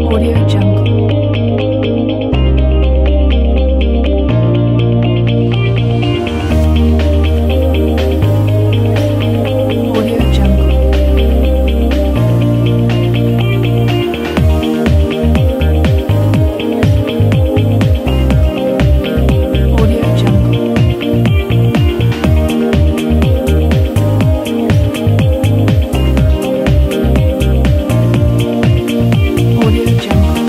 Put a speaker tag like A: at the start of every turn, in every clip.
A: Audio Jungle. Audio Jungle. Audio Jungle. Audio Jungle.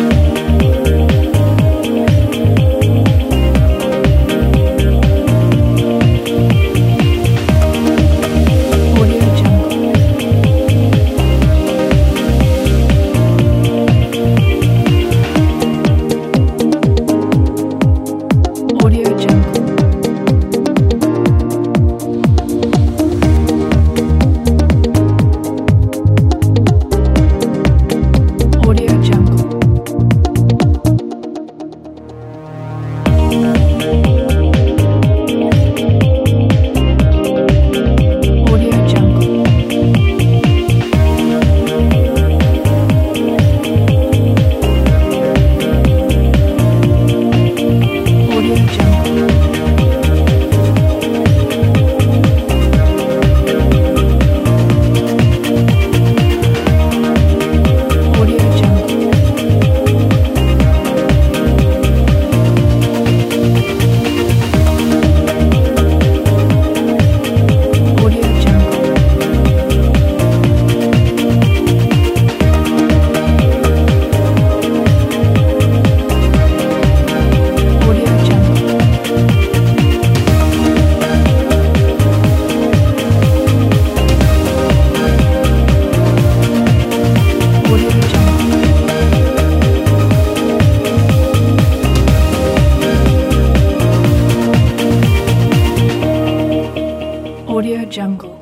A: Audio Jungle. Audio Jungle. Audio Jungle. Audio Jungle. Audio Jungle. Audio Jungle. Audio Jungle. Audio Jungle. Audio Jungle. Audio Jungle.